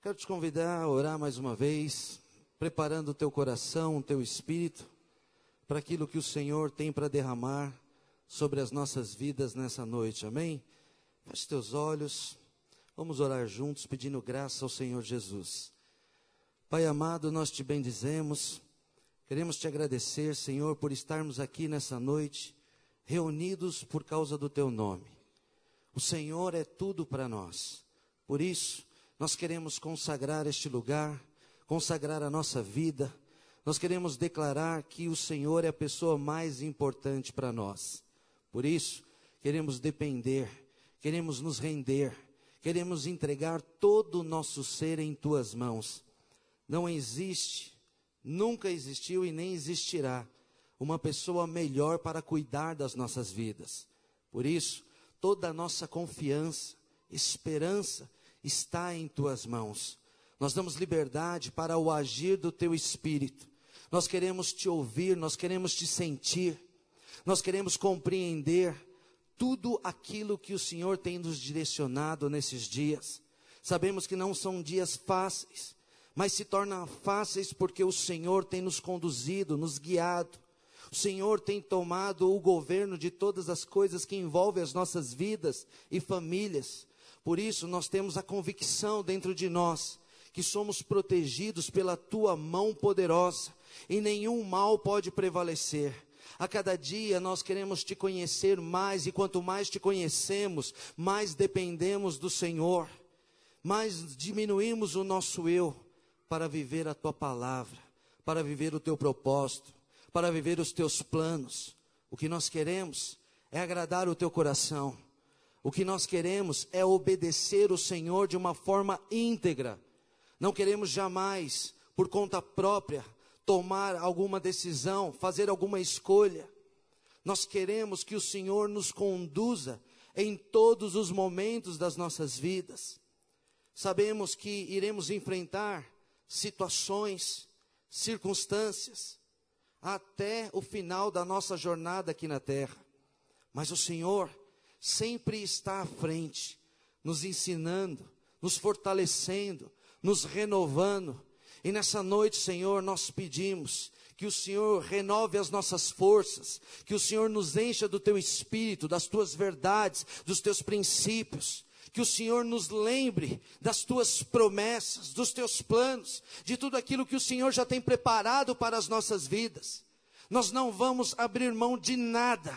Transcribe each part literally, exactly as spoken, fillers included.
Quero te convidar a orar mais uma vez, preparando o teu coração, o teu espírito, para aquilo que o Senhor tem para derramar sobre as nossas vidas nessa noite, amém? Feche teus olhos, vamos orar juntos, pedindo graça ao Senhor Jesus. Pai amado, nós te bendizemos, queremos te agradecer, Senhor, por estarmos aqui nessa noite, reunidos por causa do teu nome. O Senhor é tudo para nós, por isso, nós queremos consagrar este lugar, consagrar a nossa vida. Nós queremos declarar que o Senhor é a pessoa mais importante para nós. Por isso, queremos depender, queremos nos render, queremos entregar todo o nosso ser em tuas mãos. Não existe, nunca existiu e nem existirá uma pessoa melhor para cuidar das nossas vidas. Por isso, toda a nossa confiança, esperança, está em tuas mãos. Nós damos liberdade para o agir do teu Espírito. Nós queremos te ouvir, nós queremos te sentir, nós queremos compreender tudo aquilo que o Senhor tem nos direcionado nesses dias. Sabemos que não são dias fáceis, mas se tornam fáceis porque o Senhor tem nos conduzido, nos guiado. O Senhor tem tomado o governo de todas as coisas que envolvem as nossas vidas e famílias. Por isso, nós temos a convicção dentro de nós, que somos protegidos pela tua mão poderosa, e nenhum mal pode prevalecer. A cada dia nós queremos te conhecer mais, e quanto mais te conhecemos, mais dependemos do Senhor, mais diminuímos o nosso eu, para viver a tua palavra, para viver o teu propósito, para viver os teus planos. O que nós queremos é agradar o teu coração. O que nós queremos é obedecer o Senhor de uma forma íntegra. Não queremos jamais, por conta própria, tomar alguma decisão, fazer alguma escolha. Nós queremos que o Senhor nos conduza em todos os momentos das nossas vidas. Sabemos que iremos enfrentar situações, circunstâncias, até o final da nossa jornada aqui na terra. Mas o Senhor sempre está à frente, nos ensinando, nos fortalecendo, nos renovando. E nessa noite, Senhor, nós pedimos que o Senhor renove as nossas forças, que o Senhor nos encha do teu Espírito, das tuas verdades, dos teus princípios, que o Senhor nos lembre das tuas promessas, dos teus planos, de tudo aquilo que o Senhor já tem preparado para as nossas vidas. Nós não vamos abrir mão de nada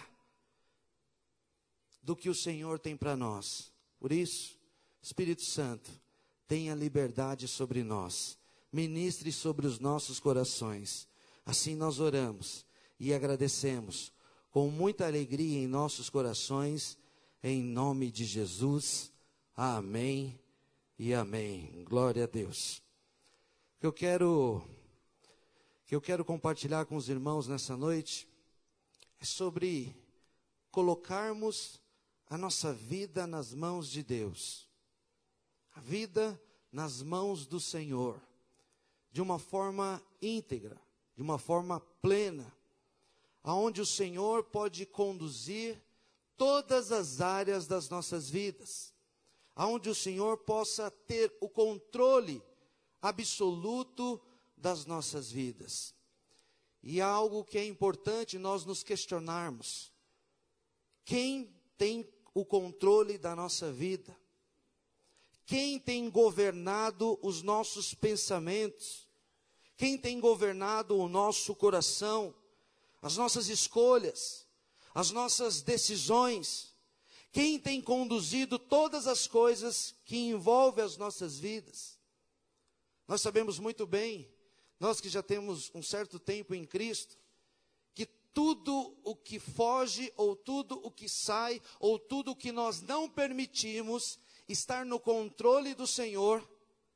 do que o Senhor tem para nós. Por isso, Espírito Santo, tenha liberdade sobre nós, ministre sobre os nossos corações. Assim nós oramos e agradecemos com muita alegria em nossos corações, em nome de Jesus, amém e amém. Glória a Deus. Que eu quero, que eu quero compartilhar com os irmãos nessa noite é sobre colocarmos a nossa vida nas mãos de Deus, a vida nas mãos do Senhor, de uma forma íntegra, de uma forma plena, aonde o Senhor pode conduzir todas as áreas das nossas vidas, aonde o Senhor possa ter o controle absoluto das nossas vidas. E há algo que é importante nós nos questionarmos: quem tem o controle da nossa vida? Quem tem governado os nossos pensamentos? Quem tem governado o nosso coração, as nossas escolhas, as nossas decisões? Quem tem conduzido todas as coisas que envolvem as nossas vidas? Nós sabemos muito bem, nós que já temos um certo tempo em Cristo, que tudo o que foge, ou tudo o que sai, ou tudo o que nós não permitimos estar no controle do Senhor,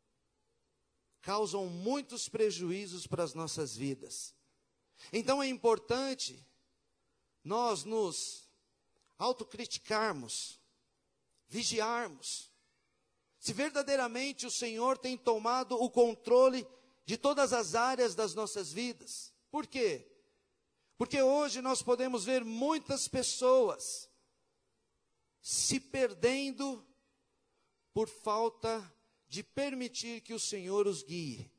causam muitos prejuízos para as nossas vidas. Então é importante nós nos autocriticarmos, vigiarmos, se verdadeiramente o Senhor tem tomado o controle de todas as áreas das nossas vidas. Por quê? Porque hoje nós podemos ver muitas pessoas se perdendo por falta de permitir que o Senhor os guie.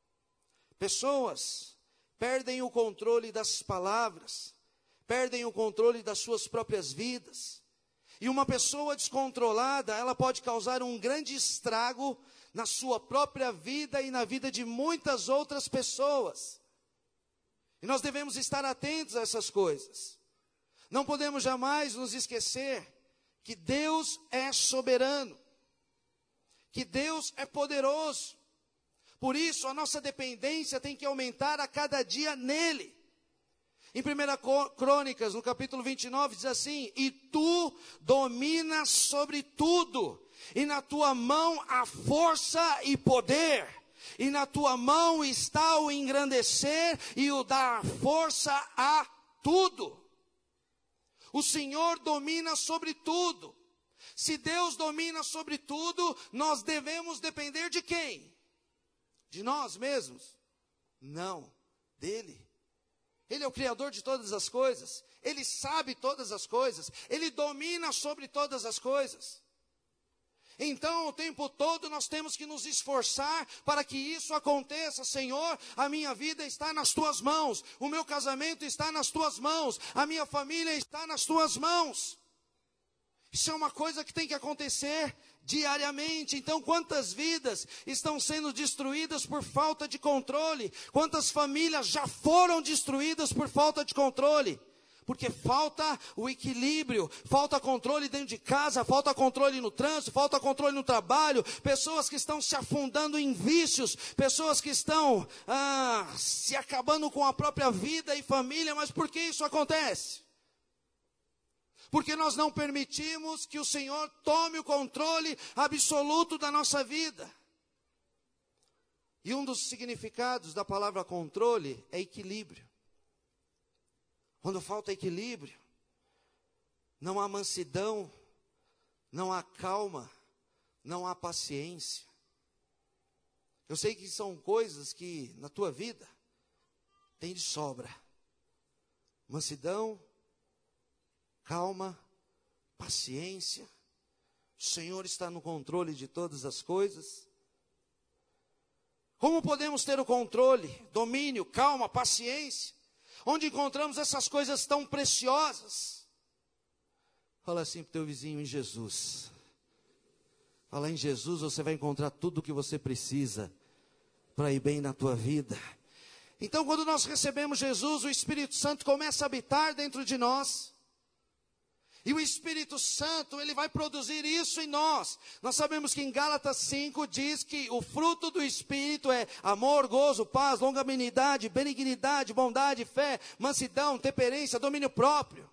Pessoas perdem o controle das palavras, perdem o controle das suas próprias vidas. E uma pessoa descontrolada, ela pode causar um grande estrago na sua própria vida e na vida de muitas outras pessoas. E nós devemos estar atentos a essas coisas. Não podemos jamais nos esquecer que Deus é soberano, que Deus é poderoso. Por isso, a nossa dependência tem que aumentar a cada dia nele. Em primeira Crônicas, no capítulo vinte e nove, diz assim: e tu dominas sobre tudo, e na tua mão há força e poder, e na tua mão está o engrandecer e o dar força a tudo. O Senhor domina sobre tudo. Se Deus domina sobre tudo, nós devemos depender de quem? De nós mesmos? Não, dele. Ele é o Criador de todas as coisas, Ele sabe todas as coisas, Ele domina sobre todas as coisas. Então, o tempo todo nós temos que nos esforçar para que isso aconteça. Senhor, a minha vida está nas tuas mãos, o meu casamento está nas tuas mãos, a minha família está nas tuas mãos. Isso é uma coisa que tem que acontecer diariamente. Então, quantas vidas estão sendo destruídas por falta de controle? Quantas famílias já foram destruídas por falta de controle? Porque falta o equilíbrio, falta controle dentro de casa, falta controle no trânsito, falta controle no trabalho. Pessoas que estão se afundando em vícios, pessoas que estão ah, se acabando com a própria vida e família. Mas por que isso acontece? Porque nós não permitimos que o Senhor tome o controle absoluto da nossa vida. E um dos significados da palavra controle é equilíbrio. Quando falta equilíbrio, não há mansidão, não há calma, não há paciência. Eu sei que são coisas que na tua vida tem de sobra. Mansidão, calma, paciência. O Senhor está no controle de todas as coisas. Como podemos ter o controle, domínio, calma, paciência? Onde encontramos essas coisas tão preciosas? Fala assim para o teu vizinho: em Jesus. Fala, em Jesus você vai encontrar tudo o que você precisa para ir bem na tua vida. Então, quando nós recebemos Jesus, o Espírito Santo começa a habitar dentro de nós. E o Espírito Santo, ele vai produzir isso em nós. Nós sabemos que em Gálatas cinco diz que o fruto do Espírito é amor, gozo, paz, longanimidade, benignidade, bondade, fé, mansidão, temperância, domínio próprio.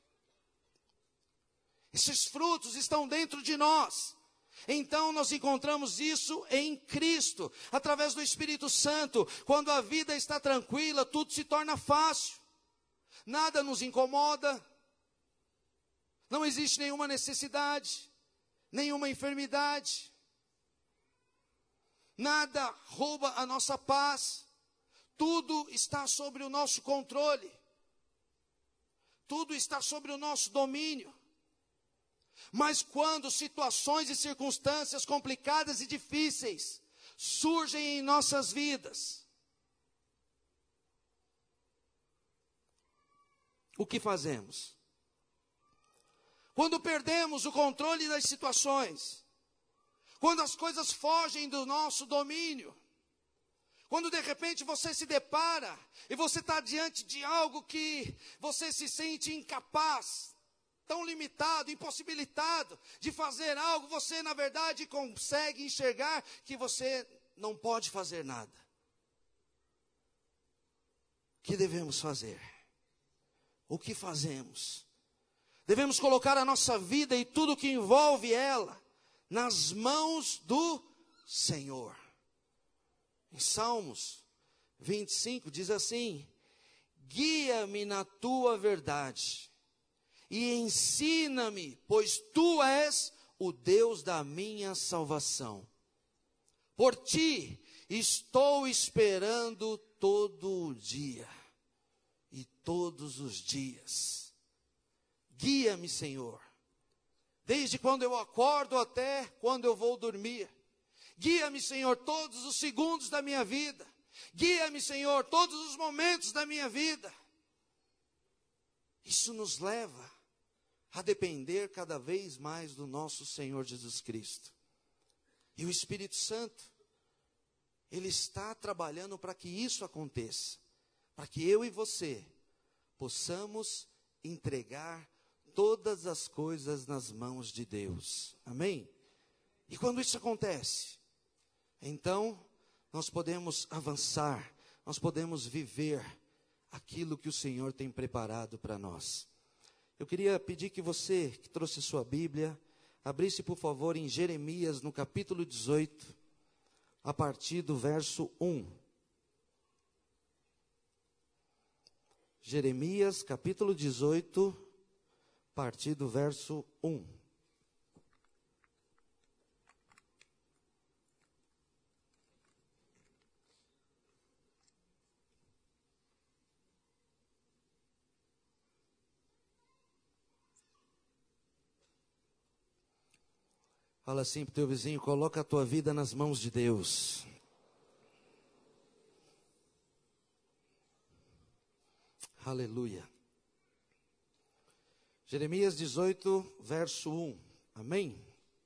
Esses frutos estão dentro de nós. Então nós encontramos isso em Cristo, através do Espírito Santo. Quando a vida está tranquila, tudo se torna fácil. Nada nos incomoda. Não existe nenhuma necessidade, nenhuma enfermidade. Nada rouba a nossa paz. Tudo está sob o nosso controle. Tudo está sob o nosso domínio. Mas quando situações e circunstâncias complicadas e difíceis surgem em nossas vidas, o que fazemos? Quando perdemos o controle das situações, quando as coisas fogem do nosso domínio, quando de repente você se depara e você está diante de algo que você se sente incapaz, tão limitado, impossibilitado de fazer algo, você na verdade consegue enxergar que você não pode fazer nada. O que devemos fazer? O que fazemos? Devemos colocar a nossa vida e tudo que envolve ela nas mãos do Senhor. Em Salmos vinte e cinco diz assim: guia-me na tua verdade e ensina-me, pois tu és o Deus da minha salvação. Por ti estou esperando todo o dia e todos os dias. Guia-me, Senhor, desde quando eu acordo até quando eu vou dormir. Guia-me, Senhor, todos os segundos da minha vida. Guia-me, Senhor, todos os momentos da minha vida. Isso nos leva a depender cada vez mais do nosso Senhor Jesus Cristo. E o Espírito Santo, Ele está trabalhando para que isso aconteça. Para que eu e você possamos entregar todas as coisas nas mãos de Deus. Amém? E quando isso acontece, então nós podemos avançar, nós podemos viver aquilo que o Senhor tem preparado para nós. Eu queria pedir que você, que trouxe sua Bíblia, abrisse por favor em Jeremias, no capítulo dezoito, a partir do verso um. Jeremias, capítulo dezoito, a partir do verso um. Fala assim para o teu vizinho: coloca a tua vida nas mãos de Deus. Aleluia. Jeremias dezoito, verso um. Amém?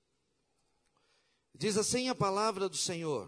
Diz assim a palavra do Senhor.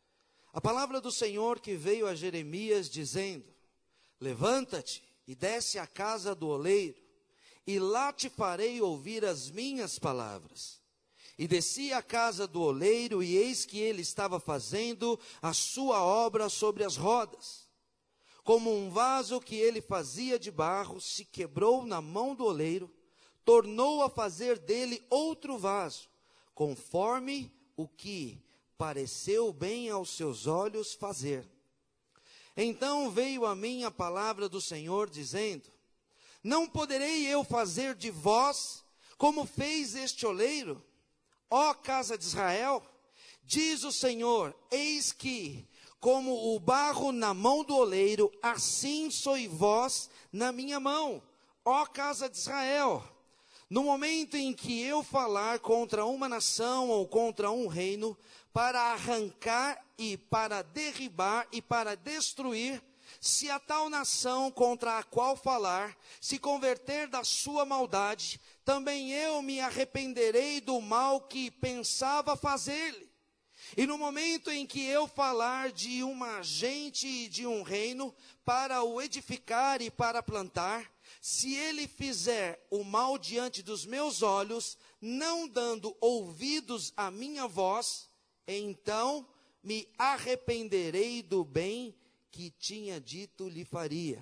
A palavra do Senhor que veio a Jeremias dizendo: levanta-te e desce à casa do oleiro, e lá te farei ouvir as minhas palavras. E desci à casa do oleiro, e eis que ele estava fazendo a sua obra sobre as rodas. Como um vaso que ele fazia de barro se quebrou na mão do oleiro, tornou a fazer dele outro vaso, conforme o que pareceu bem aos seus olhos fazer. Então veio a mim a palavra do Senhor, dizendo: não poderei eu fazer de vós como fez este oleiro? Ó casa de Israel, diz o Senhor: eis que, como o barro na mão do oleiro, assim sois vós na minha mão, ó casa de Israel. No momento em que eu falar contra uma nação ou contra um reino, para arrancar e para derribar e para destruir, se a tal nação contra a qual falar se converter da sua maldade, também eu me arrependerei do mal que pensava fazer-lhe. E no momento em que eu falar de uma gente e de um reino, para o edificar e para plantar, se ele fizer o mal diante dos meus olhos, não dando ouvidos à minha voz, então me arrependerei do bem que tinha dito lhe faria.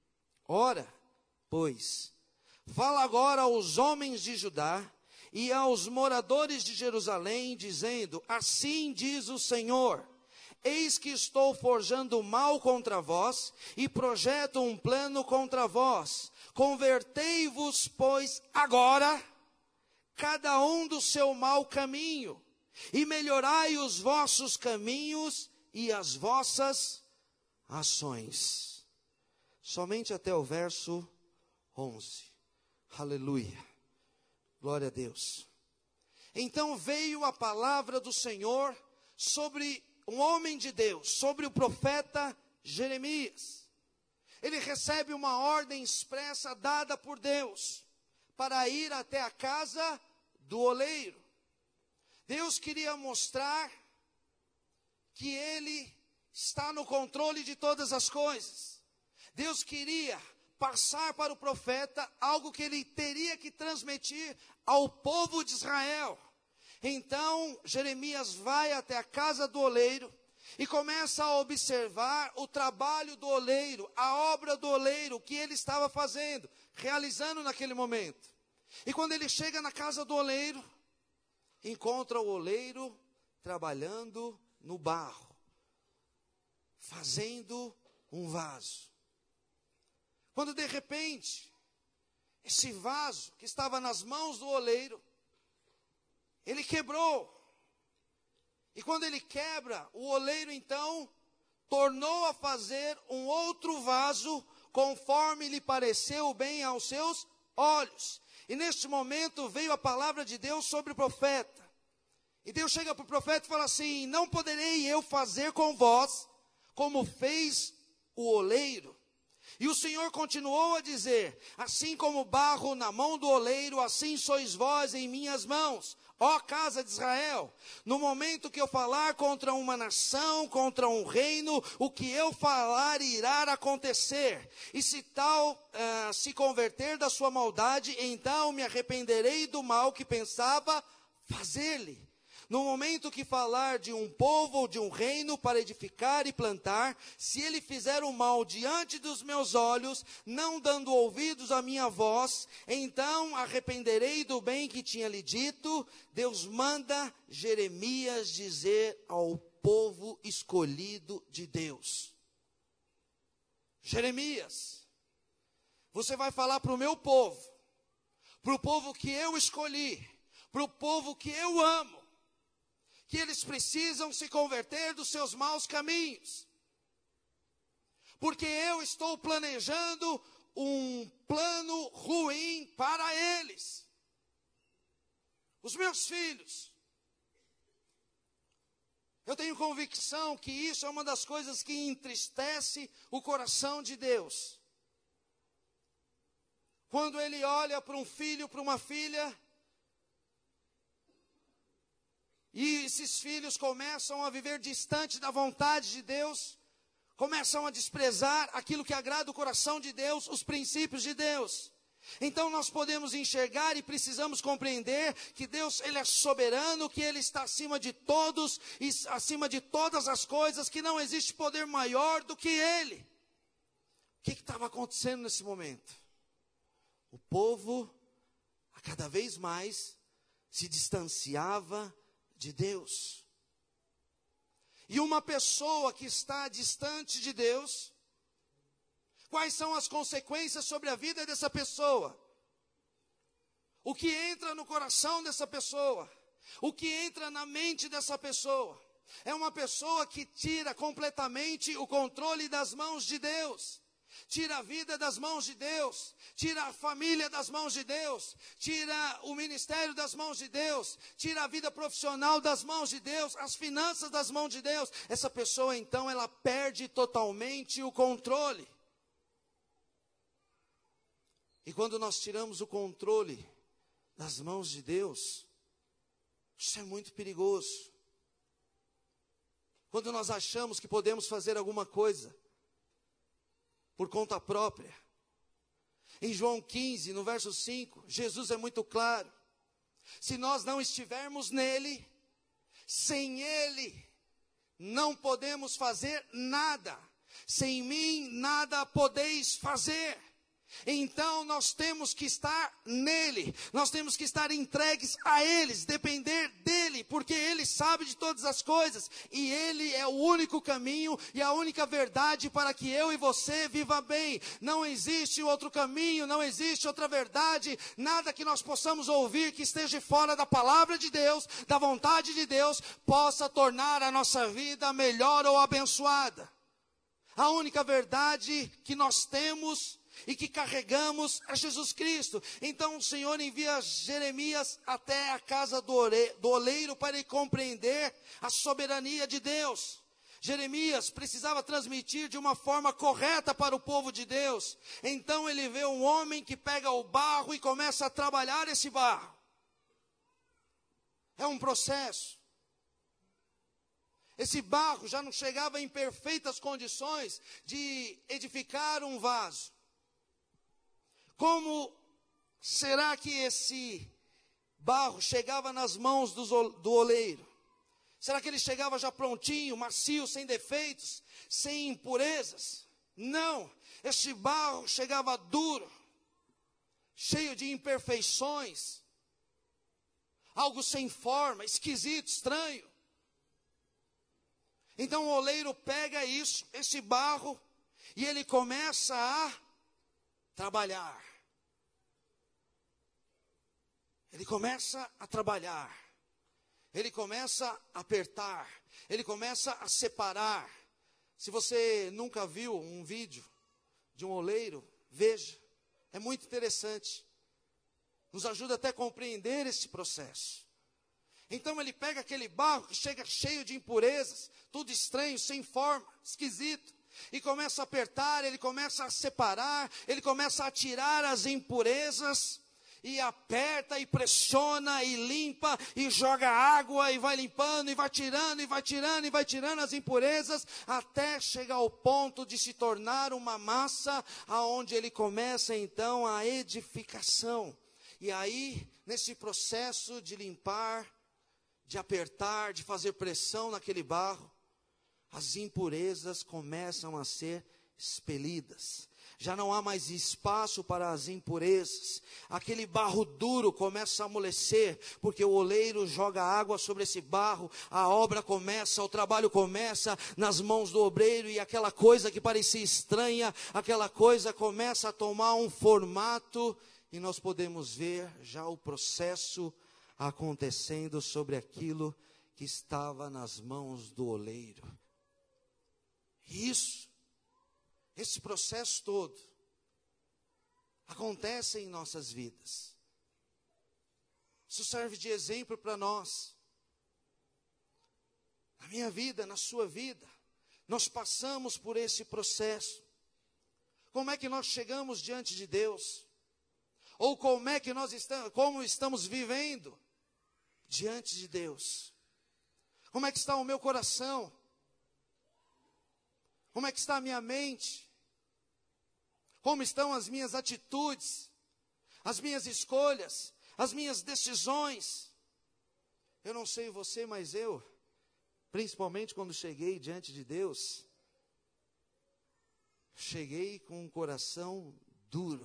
Ora, pois, fala agora aos homens de Judá e aos moradores de Jerusalém, dizendo: assim diz o Senhor: eis que estou forjando mal contra vós e projeto um plano contra vós. Convertei-vos, pois, agora, cada um do seu mau caminho, e melhorai os vossos caminhos e as vossas ações. Somente até o verso onze. Aleluia. Glória a Deus. Então veio a palavra do Senhor sobre um homem de Deus, sobre o profeta Jeremias. Ele recebe uma ordem expressa dada por Deus para ir até a casa do oleiro. Deus queria mostrar que Ele está no controle de todas as coisas. Deus queria passar para o profeta algo que ele teria que transmitir ao povo de Israel. Então Jeremias vai até a casa do oleiro e começa a observar o trabalho do oleiro, a obra do oleiro que ele estava fazendo, realizando naquele momento. E quando ele chega na casa do oleiro, encontra o oleiro trabalhando no barro, fazendo um vaso. Quando de repente, esse vaso que estava nas mãos do oleiro, ele quebrou. E quando ele quebra, o oleiro então tornou a fazer um outro vaso, conforme lhe pareceu bem aos seus olhos. E neste momento veio a palavra de Deus sobre o profeta. E Deus chega para o profeta e fala assim: não poderei eu fazer com vós como fez o oleiro? E o Senhor continuou a dizer: assim como o barro na mão do oleiro, assim sois vós em minhas mãos, ó casa de Israel. No momento que eu falar contra uma nação, contra um reino, o que eu falar irá acontecer. E se tal uh, se converter da sua maldade, então me arrependerei do mal que pensava fazer-lhe. No momento que falar de um povo ou de um reino para edificar e plantar, se ele fizer o mal diante dos meus olhos, não dando ouvidos à minha voz, então arrependerei do bem que tinha lhe dito. Deus manda Jeremias dizer ao povo escolhido de Deus: Jeremias, você vai falar para o meu povo, para o povo que eu escolhi, para o povo que eu amo, que eles precisam se converter dos seus maus caminhos, porque eu estou planejando um plano ruim para eles, os meus filhos. Eu tenho convicção que isso é uma das coisas que entristece o coração de Deus. Quando Ele olha para um filho, para uma filha, e esses filhos começam a viver distante da vontade de Deus, começam a desprezar aquilo que agrada o coração de Deus, os princípios de Deus. Então nós podemos enxergar e precisamos compreender que Deus, Ele é soberano, que Ele está acima de todos e acima de todas as coisas, que não existe poder maior do que Ele. O que estava acontecendo nesse momento? O povo, a cada vez mais, se distanciava de Deus. E uma pessoa que está distante de Deus, quais são as consequências sobre a vida dessa pessoa? O que entra no coração dessa pessoa? O que entra na mente dessa pessoa? É uma pessoa que tira completamente o controle das mãos de Deus. Tira a vida das mãos de Deus, tira a família das mãos de Deus, tira o ministério das mãos de Deus, tira a vida profissional das mãos de Deus, as finanças das mãos de Deus. Essa pessoa então, ela perde totalmente o controle. E quando nós tiramos o controle das mãos de Deus, isso é muito perigoso. Quando nós achamos que podemos fazer alguma coisa por conta própria. Em João quinze, no verso cinco, Jesus é muito claro: se nós não estivermos nele, sem ele, não podemos fazer nada. Sem mim, nada podeis fazer. Então nós temos que estar nele, nós temos que estar entregues a ele, depender dele, porque ele sabe de todas as coisas, e ele é o único caminho e a única verdade para que eu e você viva bem. Não existe outro caminho, não existe outra verdade, nada que nós possamos ouvir que esteja fora da palavra de Deus, da vontade de Deus, possa tornar a nossa vida melhor ou abençoada. A única verdade que nós temos e que carregamos a Jesus Cristo. Então o Senhor envia Jeremias até a casa do oleiro para ele compreender a soberania de Deus. Jeremias precisava transmitir de uma forma correta para o povo de Deus. Então ele vê um homem que pega o barro e começa a trabalhar esse barro. É um processo. Esse barro já não chegava em perfeitas condições de edificar um vaso. Como será que esse barro chegava nas mãos do, do oleiro? Será que ele chegava já prontinho, macio, sem defeitos, sem impurezas? Não, esse barro chegava duro, cheio de imperfeições, algo sem forma, esquisito, estranho. Então o oleiro pega isso, esse barro, e ele começa a trabalhar. Ele começa a trabalhar, ele começa a apertar, ele começa a separar. Se você nunca viu um vídeo de um oleiro, veja, é muito interessante. Nos ajuda até a compreender esse processo. Então ele pega aquele barro que chega cheio de impurezas, tudo estranho, sem forma, esquisito, e começa a apertar, ele começa a separar, ele começa a tirar as impurezas, e aperta, e pressiona, e limpa, e joga água, e vai limpando, e vai tirando, e vai tirando, e vai tirando as impurezas, até chegar ao ponto de se tornar uma massa, aonde ele começa então a edificação. E aí, nesse processo de limpar, de apertar, de fazer pressão naquele barro, as impurezas começam a ser expelidas. Já não há mais espaço para as impurezas. Aquele barro duro começa a amolecer, porque o oleiro joga água sobre esse barro, a obra começa, o trabalho começa nas mãos do obreiro, e aquela coisa que parecia estranha, aquela coisa começa a tomar um formato, e nós podemos ver já o processo acontecendo sobre aquilo que estava nas mãos do oleiro. Isso, esse processo todo, acontece em nossas vidas. Isso serve de exemplo para nós. Na minha vida, na sua vida, nós passamos por esse processo. Como é que nós chegamos diante de Deus? Ou como é que nós estamos, como estamos vivendo diante de Deus? Como é que está o meu coração? Como é que está a minha mente? Como estão as minhas atitudes? As minhas escolhas? As minhas decisões? Eu não sei você, mas eu, principalmente quando cheguei diante de Deus, cheguei com um coração duro.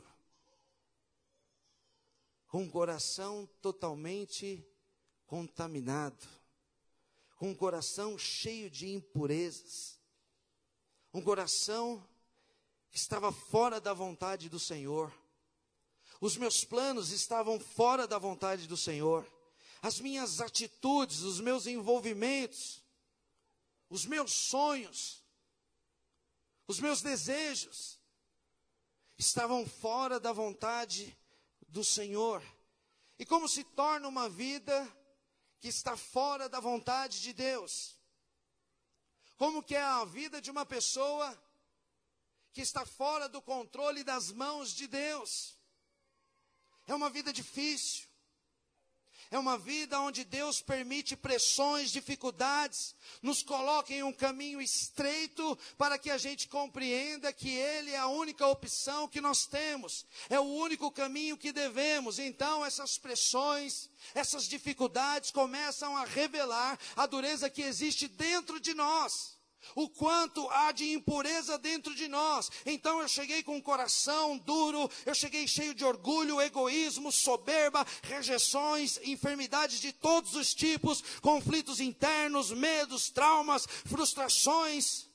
Com um coração totalmente contaminado. Com um coração cheio de impurezas. Um coração que estava fora da vontade do Senhor. Os meus planos estavam fora da vontade do Senhor. As minhas atitudes, os meus envolvimentos, os meus sonhos, os meus desejos, estavam fora da vontade do Senhor. E como se torna uma vida que está fora da vontade de Deus? Como que é a vida de uma pessoa que está fora do controle das mãos de Deus? É uma vida difícil. É uma vida onde Deus permite pressões, dificuldades, nos coloca em um caminho estreito para que a gente compreenda que Ele é a única opção que nós temos, é o único caminho que devemos. Então essas pressões, essas dificuldades começam a revelar a dureza que existe dentro de nós. O quanto há de impureza dentro de nós. Então eu cheguei com um coração duro, eu cheguei cheio de orgulho, egoísmo, soberba, rejeições, enfermidades de todos os tipos, conflitos internos, medos, traumas, frustrações.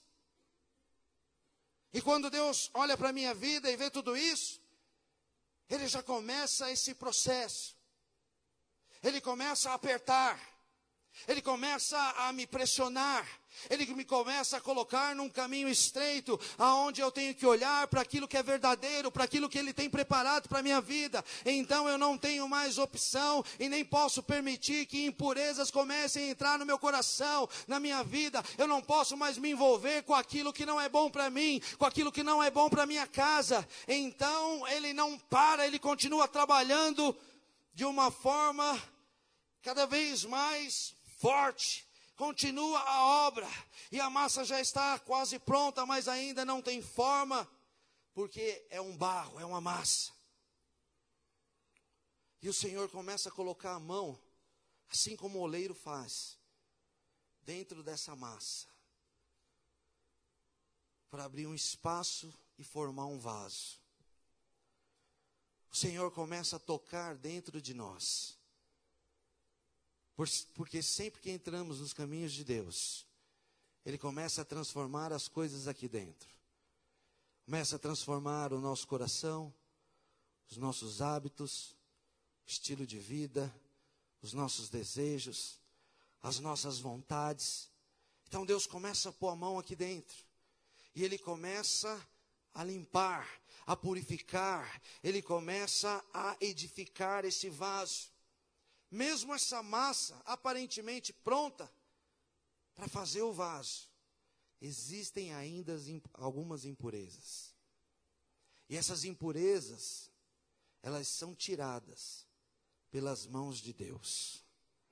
E quando Deus olha para a minha vida e vê tudo isso, Ele já começa esse processo. Ele começa a apertar. Ele começa a me pressionar. Ele me começa a colocar num caminho estreito, aonde eu tenho que olhar para aquilo que é verdadeiro, para aquilo que Ele tem preparado para a minha vida. Então eu não tenho mais opção e nem posso permitir que impurezas comecem a entrar no meu coração, na minha vida. Eu não posso mais me envolver com aquilo que não é bom para mim, com aquilo que não é bom para minha casa. Então Ele não para, Ele continua trabalhando de uma forma cada vez mais forte. Continua a obra, e a massa já está quase pronta, mas ainda não tem forma, porque é um barro, é uma massa. E o Senhor começa a colocar a mão, assim como o oleiro faz, dentro dessa massa, para abrir um espaço e formar um vaso. O Senhor começa a tocar dentro de nós. Porque sempre que entramos nos caminhos de Deus, Ele começa a transformar as coisas aqui dentro. Começa a transformar o nosso coração, os nossos hábitos, estilo de vida, os nossos desejos, as nossas vontades. Então Deus começa a pôr a mão aqui dentro. E Ele começa a limpar, a purificar. Ele começa a edificar esse vaso. mesmo essa massa aparentemente pronta para fazer o vaso, existem ainda algumas impurezas. E essas impurezas, elas são tiradas pelas mãos de Deus.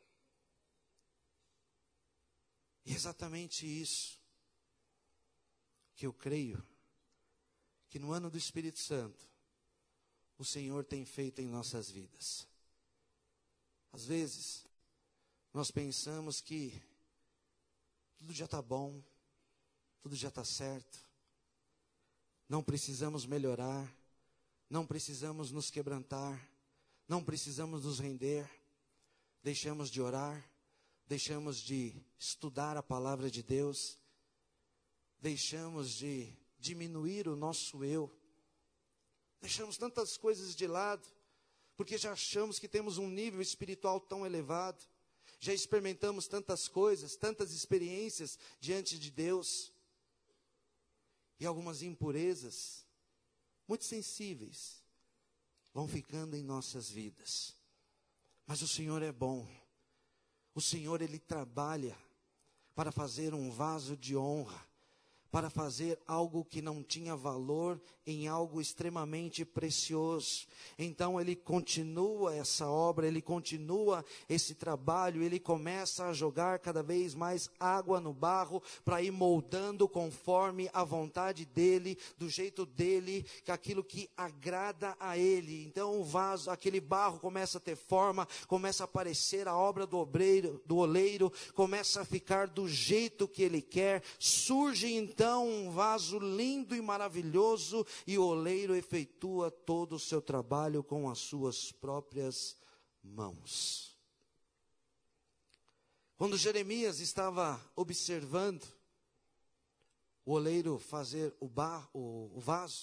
E é exatamente isso que eu creio que no ano do Espírito Santo, o Senhor tem feito em nossas vidas. Às vezes, nós pensamos que tudo já está bom, tudo já está certo, não precisamos melhorar, não precisamos nos quebrantar, não precisamos nos render, deixamos de orar, deixamos de estudar a palavra de Deus, deixamos de diminuir o nosso eu, deixamos tantas coisas de lado, porque já achamos que temos um nível espiritual tão elevado, já experimentamos tantas coisas, tantas experiências diante de Deus, e algumas impurezas, muito sensíveis, vão ficando em nossas vidas. Mas o Senhor é bom, o Senhor Ele trabalha para fazer um vaso de honra, para fazer algo que não tinha valor em algo extremamente precioso. Então Ele continua essa obra, Ele continua esse trabalho, Ele começa a jogar cada vez mais água no barro, para ir moldando conforme a vontade dEle, do jeito dEle, que aquilo que agrada a Ele. Então o vaso, aquele barro começa a ter forma, começa a aparecer a obra do obreiro, do oleiro, começa a ficar do jeito que Ele quer, surge então Então um vaso lindo e maravilhoso, e o oleiro efetua todo o seu trabalho com as suas próprias mãos. Quando Jeremias estava observando o oleiro fazer o, bar, o, o vaso,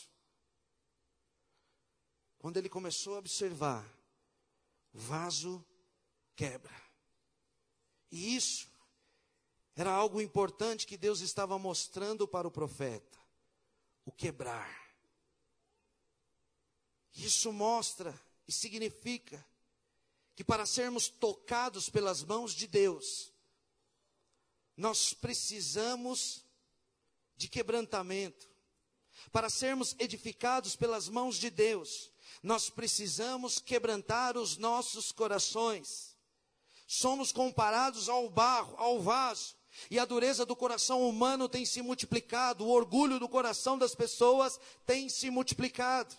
quando ele começou a observar, o vaso quebra. E isso era algo importante que Deus estava mostrando para o profeta. O quebrar. Isso mostra e significa que para sermos tocados pelas mãos de Deus, nós precisamos de quebrantamento. Para sermos edificados pelas mãos de Deus, nós precisamos quebrantar os nossos corações. Somos comparados ao barro, ao vaso. E a dureza do coração humano tem se multiplicado, o orgulho do coração das pessoas tem se multiplicado.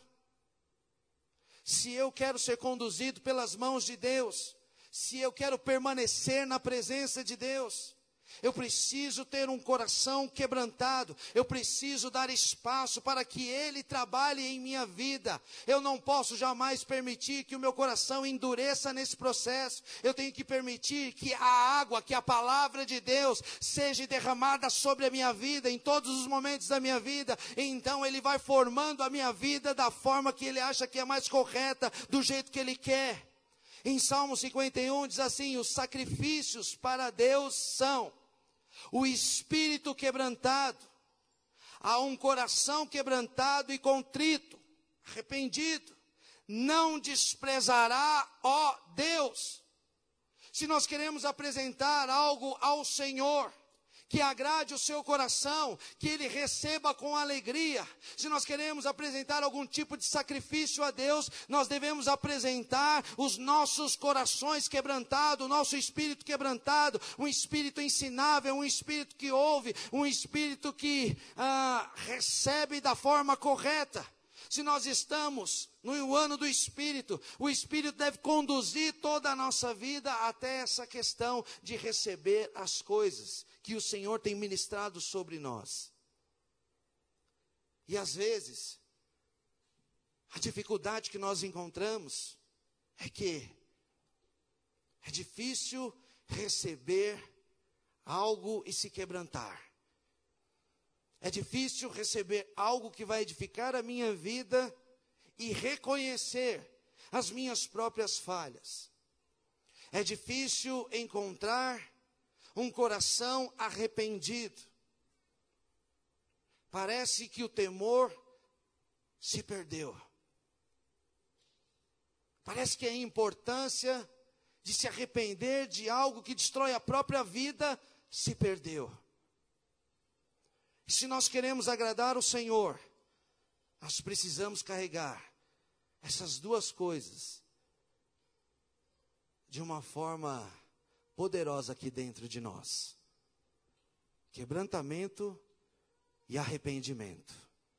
Se eu quero ser conduzido pelas mãos de Deus, se eu quero permanecer na presença de Deus, eu preciso ter um coração quebrantado, eu preciso dar espaço para que Ele trabalhe em minha vida. Eu não posso jamais permitir que o meu coração endureça nesse processo. Eu tenho que permitir que a água, que a palavra de Deus seja derramada sobre a minha vida, em todos os momentos da minha vida. Então Ele vai formando a minha vida da forma que Ele acha que é mais correta, do jeito que Ele quer. Em Salmo cinquenta e um diz assim: os sacrifícios para Deus são o espírito quebrantado, a um coração quebrantado e contrito, arrependido, não desprezará, ó Deus. Se nós queremos apresentar algo ao Senhor, que agrade o seu coração, que Ele receba com alegria. Se nós queremos apresentar algum tipo de sacrifício a Deus, nós devemos apresentar os nossos corações quebrantados, o nosso espírito quebrantado, um espírito ensinável, um espírito que ouve, um espírito que ah, recebe da forma correta. Se nós estamos no ano do Espírito, o Espírito deve conduzir toda a nossa vida até essa questão de receber as coisas que o Senhor tem ministrado sobre nós. E às vezes, a dificuldade que nós encontramos é que é difícil receber algo e se quebrantar. É difícil receber algo que vai edificar a minha vida e reconhecer as minhas próprias falhas. É difícil encontrar um coração arrependido. Parece que o temor se perdeu. Parece que a importância de se arrepender de algo que destrói a própria vida, se perdeu. E se nós queremos agradar o Senhor, nós precisamos carregar essas duas coisas de uma forma poderosa aqui dentro de nós: quebrantamento e arrependimento.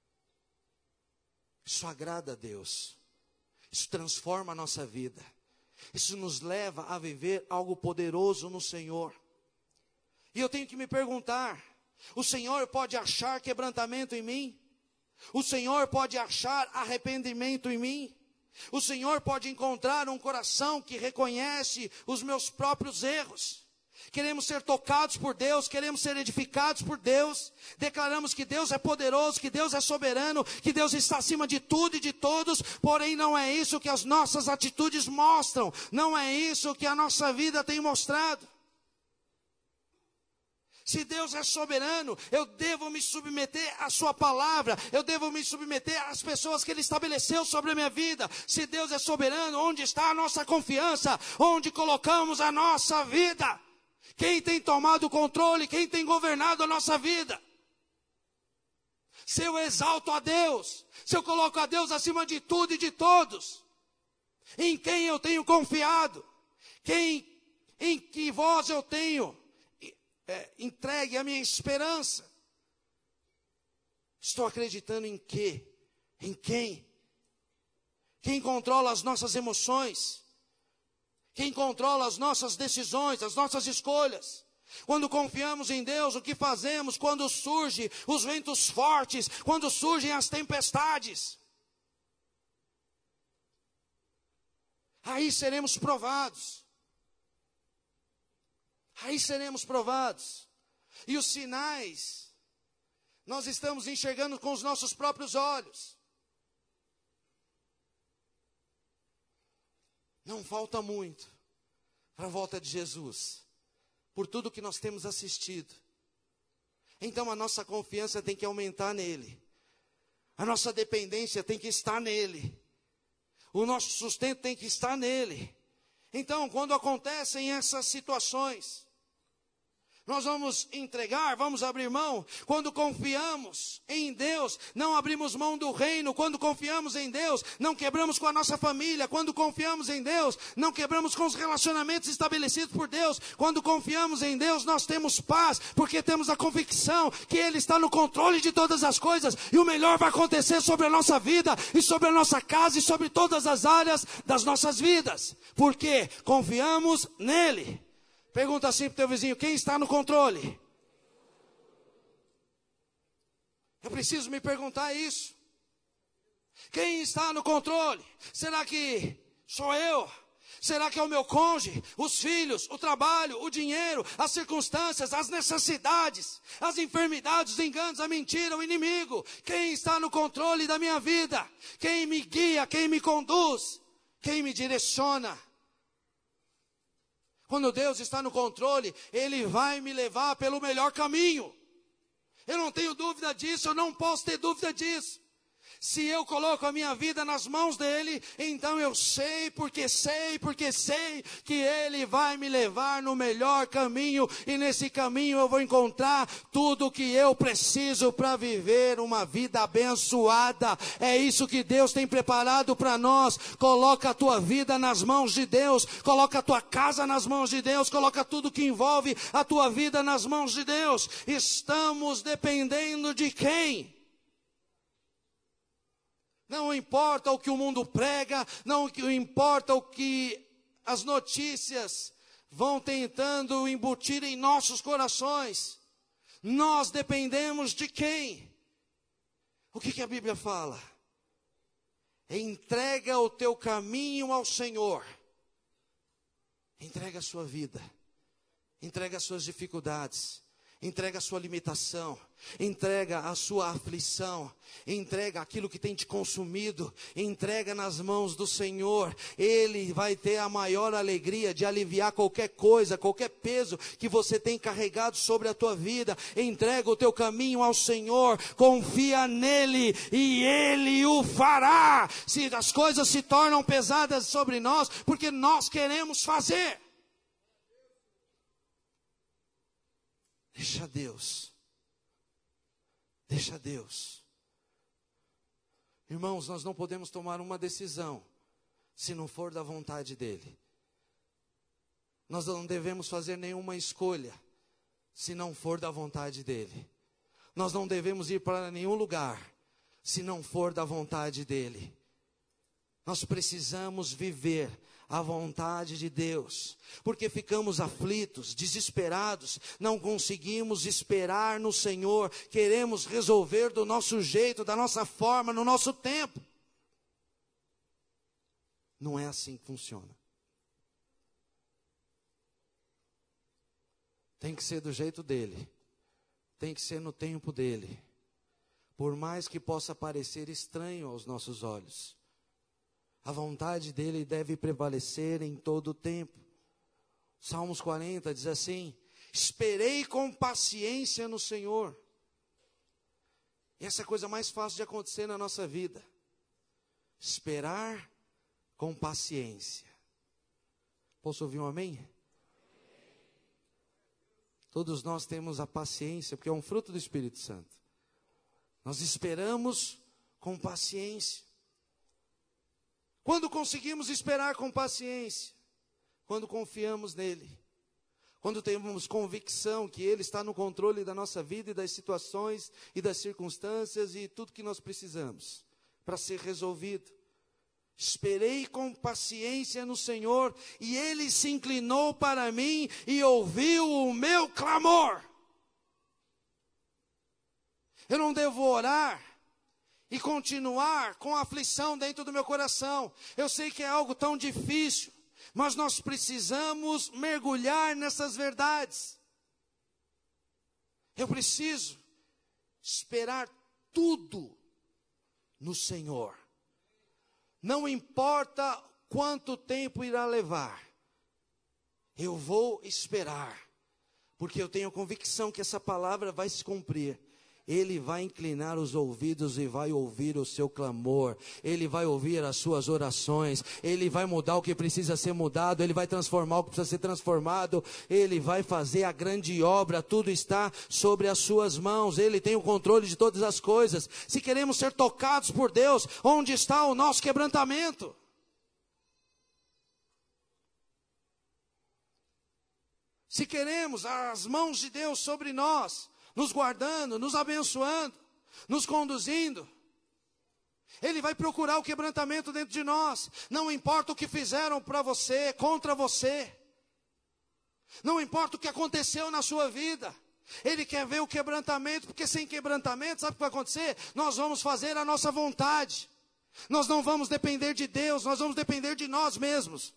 Isso agrada a Deus, isso transforma a nossa vida, isso nos leva a viver algo poderoso no Senhor. E eu tenho que me perguntar: o Senhor pode achar quebrantamento em mim? O Senhor pode achar arrependimento em mim? O Senhor pode encontrar um coração que reconhece os meus próprios erros? Queremos ser tocados por Deus, queremos ser edificados por Deus, declaramos que Deus é poderoso, que Deus é soberano, que Deus está acima de tudo e de todos, porém não é isso que as nossas atitudes mostram, não é isso que a nossa vida tem mostrado. Se Deus é soberano, eu devo me submeter à sua palavra, eu devo me submeter às pessoas que Ele estabeleceu sobre a minha vida. Se Deus é soberano, onde está a nossa confiança? Onde colocamos a nossa vida? Quem tem tomado o controle? Quem tem governado a nossa vida? Se eu exalto a Deus, se eu coloco a Deus acima de tudo e de todos, em quem eu tenho confiado? Quem, em que voz eu tenho É, entregue a minha esperança? Estou acreditando em quê? Em quem? Quem controla as nossas emoções? Quem controla as nossas decisões, as nossas escolhas? Quando confiamos em Deus, o que fazemos quando surgem os ventos fortes, quando surgem as tempestades? Aí seremos provados. Aí seremos provados. E os sinais, nós estamos enxergando com os nossos próprios olhos. Não falta muito para a volta de Jesus, por tudo que nós temos assistido. Então a nossa confiança tem que aumentar nele. A nossa dependência tem que estar nele. O nosso sustento tem que estar nele. Então, quando acontecem essas situações, nós vamos entregar, vamos abrir mão. Quando confiamos em Deus, não abrimos mão do reino. Quando confiamos em Deus, não quebramos com a nossa família. Quando confiamos em Deus, não quebramos com os relacionamentos estabelecidos por Deus. Quando confiamos em Deus, nós temos paz, porque temos a convicção que Ele está no controle de todas as coisas, e o melhor vai acontecer sobre a nossa vida, e sobre a nossa casa, e sobre todas as áreas das nossas vidas, porque confiamos nele. Pergunta assim para o teu vizinho: quem está no controle? Eu preciso me perguntar isso. Quem está no controle? Será que sou eu? Será que é o meu cônjuge, os filhos, o trabalho, o dinheiro, as circunstâncias, as necessidades, as enfermidades, os enganos, a mentira, o inimigo? Quem está no controle da minha vida? Quem me guia, quem me conduz, quem me direciona? Quando Deus está no controle, Ele vai me levar pelo melhor caminho. Eu não tenho dúvida disso, eu não posso ter dúvida disso. Se eu coloco a minha vida nas mãos dEle, então eu sei, porque sei, porque sei que Ele vai me levar no melhor caminho. E nesse caminho eu vou encontrar tudo o que eu preciso para viver uma vida abençoada. É isso que Deus tem preparado para nós. Coloca a tua vida nas mãos de Deus. Coloca a tua casa nas mãos de Deus. Coloca tudo que envolve a tua vida nas mãos de Deus. Estamos dependendo de quem? Não importa o que o mundo prega, não importa o que as notícias vão tentando embutir em nossos corações. Nós dependemos de quem? O que, que a Bíblia fala? Entrega o teu caminho ao Senhor. Entrega a sua vida. Entrega as suas dificuldades. Entrega a sua limitação, entrega a sua aflição, entrega aquilo que tem te consumido, entrega nas mãos do Senhor. Ele vai ter a maior alegria de aliviar qualquer coisa, qualquer peso que você tem carregado sobre a tua vida. Entrega o teu caminho ao Senhor, confia nele e Ele o fará. Se as coisas se tornam pesadas sobre nós, porque nós queremos fazer. Deixa Deus, deixa Deus. Irmãos, nós não podemos tomar uma decisão se não for da vontade dEle. Nós não devemos fazer nenhuma escolha se não for da vontade dEle. Nós não devemos ir para nenhum lugar se não for da vontade dEle. Nós precisamos viver a vontade de Deus, porque ficamos aflitos, desesperados, não conseguimos esperar no Senhor, queremos resolver do nosso jeito, da nossa forma, no nosso tempo. Não é assim que funciona. Tem que ser do jeito dele, tem que ser no tempo dele, por mais que possa parecer estranho aos nossos olhos. A vontade dele deve prevalecer em todo o tempo. Salmos quarenta diz assim: esperei com paciência no Senhor. E essa é a coisa mais fácil de acontecer na nossa vida. Esperar com paciência. Posso ouvir um amém? Todos nós temos a paciência, porque é um fruto do Espírito Santo. Nós esperamos com paciência. Quando conseguimos esperar com paciência? Quando confiamos nele. Quando temos convicção que ele está no controle da nossa vida e das situações e das circunstâncias e tudo que nós precisamos para ser resolvido. Esperei com paciência no Senhor e ele se inclinou para mim e ouviu o meu clamor. Eu não devo orar e continuar com a aflição dentro do meu coração. Eu sei que é algo tão difícil, mas nós precisamos mergulhar nessas verdades. Eu preciso esperar tudo no Senhor. Não importa quanto tempo irá levar, eu vou esperar, porque eu tenho convicção que essa palavra vai se cumprir. Ele vai inclinar os ouvidos e vai ouvir o seu clamor. Ele vai ouvir as suas orações. Ele vai mudar o que precisa ser mudado. Ele vai transformar o que precisa ser transformado. Ele vai fazer a grande obra. Tudo está sobre as suas mãos. Ele tem o controle de todas as coisas. Se queremos ser tocados por Deus, onde está o nosso quebrantamento? Se queremos as mãos de Deus sobre nós, nos guardando, nos abençoando, nos conduzindo, Ele vai procurar o quebrantamento dentro de nós. Não importa o que fizeram para você, contra você. Não importa o que aconteceu na sua vida. Ele quer ver o quebrantamento, porque sem quebrantamento, sabe o que vai acontecer? Nós vamos fazer a nossa vontade. Nós não vamos depender de Deus, nós vamos depender de nós mesmos.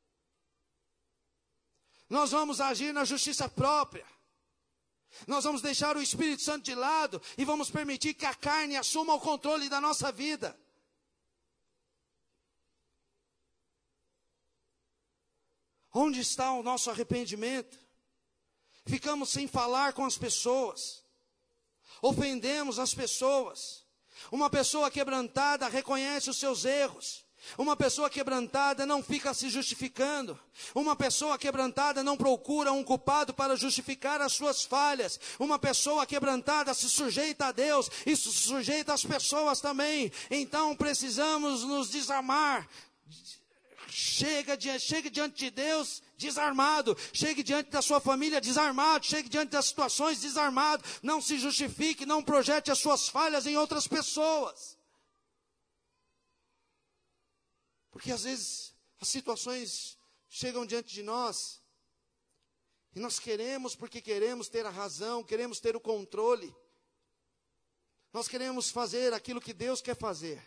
Nós vamos agir na justiça própria. Nós vamos deixar o Espírito Santo de lado e vamos permitir que a carne assuma o controle da nossa vida. Onde está o nosso arrependimento? Ficamos sem falar com as pessoas. Ofendemos as pessoas. Uma pessoa quebrantada reconhece os seus erros. Uma pessoa quebrantada não fica se justificando. Uma pessoa quebrantada não procura um culpado para justificar as suas falhas. Uma pessoa quebrantada se sujeita a Deus e se sujeita às pessoas também. Então precisamos nos desarmar. Chega diante, chegue diante de Deus desarmado. Chegue diante da sua família desarmado. Chegue diante das situações desarmado. Não se justifique, não projete as suas falhas em outras pessoas. Porque às vezes as situações chegam diante de nós e nós queremos, porque queremos ter a razão, queremos ter o controle. Nós queremos fazer aquilo que Deus quer fazer.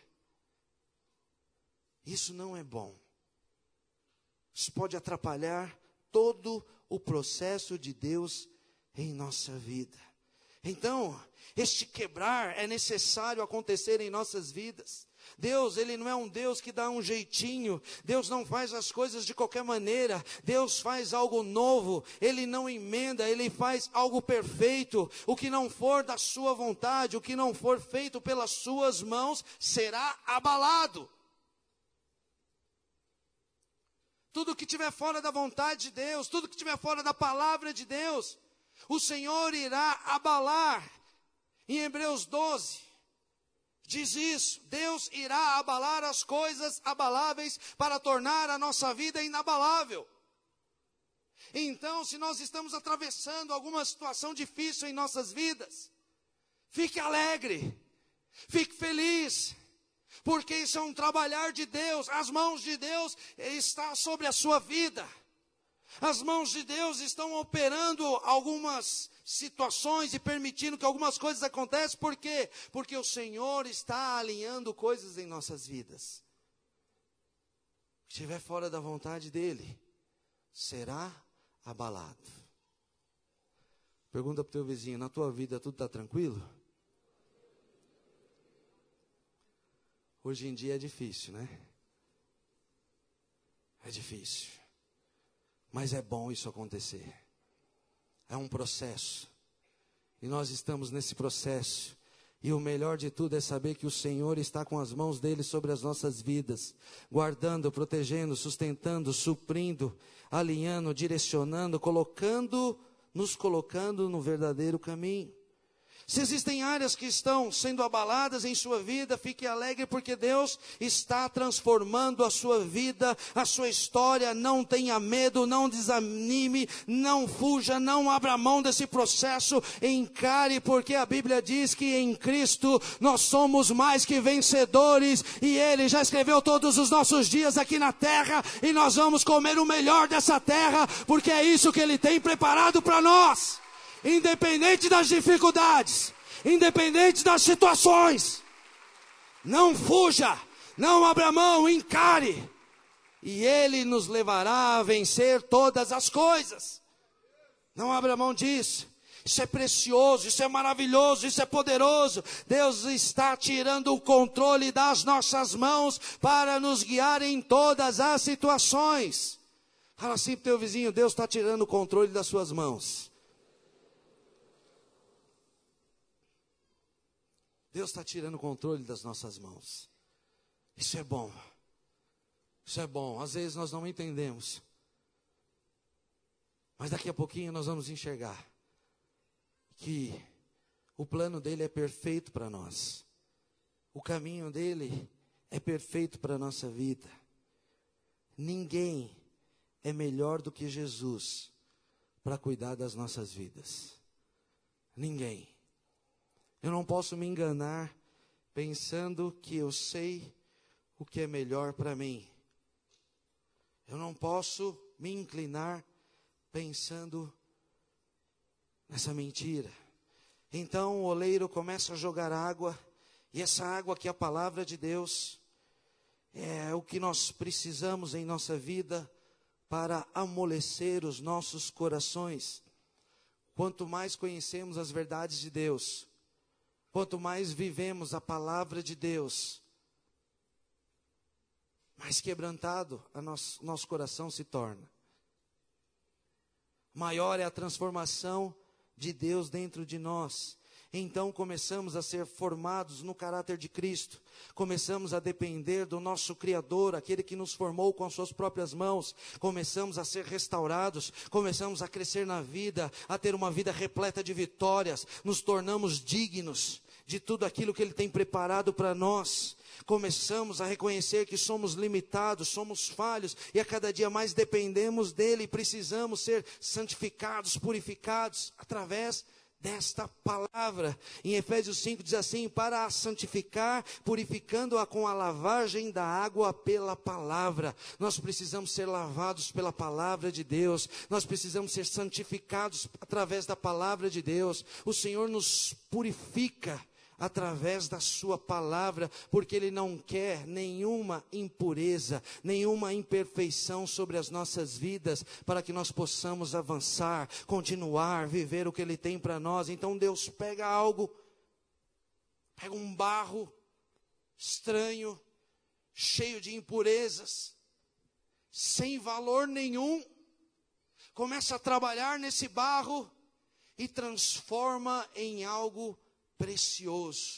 Isso não é bom. Isso pode atrapalhar todo o processo de Deus em nossa vida. Então, este quebrar é necessário acontecer em nossas vidas. Deus, Ele não é um Deus que dá um jeitinho. Deus não faz as coisas de qualquer maneira. Deus faz algo novo. Ele não emenda, Ele faz algo perfeito. O que não for da sua vontade, o que não for feito pelas suas mãos, será abalado. Tudo que estiver fora da vontade de Deus, tudo que estiver fora da palavra de Deus, o Senhor irá abalar. Em Hebreus doze, diz isso: Deus irá abalar as coisas abaláveis para tornar a nossa vida inabalável. Então, se nós estamos atravessando alguma situação difícil em nossas vidas, fique alegre, fique feliz, porque isso é um trabalhar de Deus. As mãos de Deus estão sobre a sua vida. As mãos de Deus estão operando algumas situações e permitindo que algumas coisas aconteçam. Por quê? Porque o Senhor está alinhando coisas em nossas vidas. Se estiver fora da vontade dEle, será abalado. Pergunta para o teu vizinho: na tua vida tudo está tranquilo? Hoje em dia é difícil, né? É difícil. Mas é bom isso acontecer. É um processo. E nós estamos nesse processo. E o melhor de tudo é saber que o Senhor está com as mãos dele sobre as nossas vidas, guardando, protegendo, sustentando, suprindo, alinhando, direcionando, colocando, nos colocando no verdadeiro caminho. Se existem áreas que estão sendo abaladas em sua vida, fique alegre, porque Deus está transformando a sua vida, a sua história. Não tenha medo, não desanime, não fuja, não abra mão desse processo. Encare, porque a Bíblia diz que em Cristo nós somos mais que vencedores, e Ele já escreveu todos os nossos dias aqui na terra, e nós vamos comer o melhor dessa terra, porque é isso que Ele tem preparado para nós. Independente das dificuldades, independente das situações, não fuja, não abra mão, encare, e Ele nos levará a vencer todas as coisas. Não abra mão disso. Isso é precioso, isso é maravilhoso, isso é poderoso. Deus está tirando o controle das nossas mãos para nos guiar em todas as situações. Fala assim para o teu vizinho: Deus está tirando o controle das suas mãos. Deus está tirando o controle das nossas mãos. Isso é bom. Isso é bom. Às vezes nós não entendemos. Mas daqui a pouquinho nós vamos enxergar que o plano dele é perfeito para nós. O caminho dele é perfeito para a nossa vida. Ninguém é melhor do que Jesus para cuidar das nossas vidas. Ninguém. Eu não posso me enganar pensando que eu sei o que é melhor para mim. Eu não posso me inclinar pensando nessa mentira. Então o oleiro começa a jogar água, e essa água que é a palavra de Deus é o que nós precisamos em nossa vida para amolecer os nossos corações. Quanto mais conhecemos as verdades de Deus, quanto mais vivemos a palavra de Deus, mais quebrantado o nosso, nosso coração se torna. Maior é a transformação de Deus dentro de nós. Então começamos a ser formados no caráter de Cristo. Começamos a depender do nosso Criador, aquele que nos formou com as suas próprias mãos. Começamos a ser restaurados. Começamos a crescer na vida, a ter uma vida repleta de vitórias. Nos tornamos dignos de tudo aquilo que Ele tem preparado para nós. Começamos a reconhecer que somos limitados, somos falhos, e a cada dia mais dependemos dEle. Precisamos ser santificados, purificados, através desta palavra. Em Efésios cinco diz assim: para a santificar, purificando-a com a lavagem da água pela palavra. Nós precisamos ser lavados pela palavra de Deus. Nós precisamos ser santificados através da palavra de Deus. O Senhor nos purifica através da sua palavra, porque Ele não quer nenhuma impureza, nenhuma imperfeição sobre as nossas vidas, para que nós possamos avançar, continuar, viver o que Ele tem para nós. Então Deus pega algo, pega um barro estranho, cheio de impurezas, sem valor nenhum, começa a trabalhar nesse barro e transforma em algo precioso.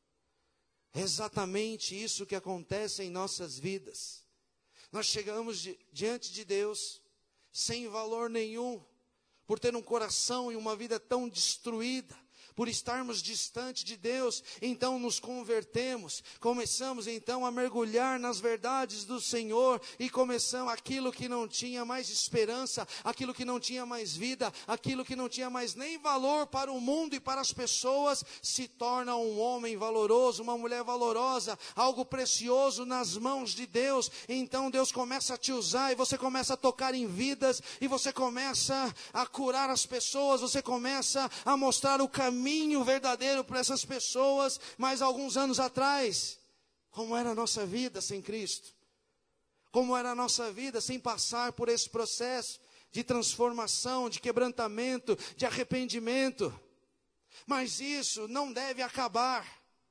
É exatamente isso que acontece em nossas vidas. Nós chegamos di- diante de Deus sem valor nenhum, por ter um coração e uma vida tão destruída, por estarmos distante de Deus. Então nos convertemos, começamos então a mergulhar nas verdades do Senhor, e começamos aquilo que não tinha mais esperança, aquilo que não tinha mais vida, aquilo que não tinha mais nem valor para o mundo e para as pessoas, se torna um homem valoroso, uma mulher valorosa, algo precioso nas mãos de Deus. Então Deus começa a te usar, e você começa a tocar em vidas, e você começa a curar as pessoas, você começa a mostrar o caminho caminho verdadeiro para essas pessoas. Mas alguns anos atrás, como era a nossa vida sem Cristo? Como era a nossa vida sem passar por esse processo de transformação, de quebrantamento, de arrependimento? Mas isso não deve acabar.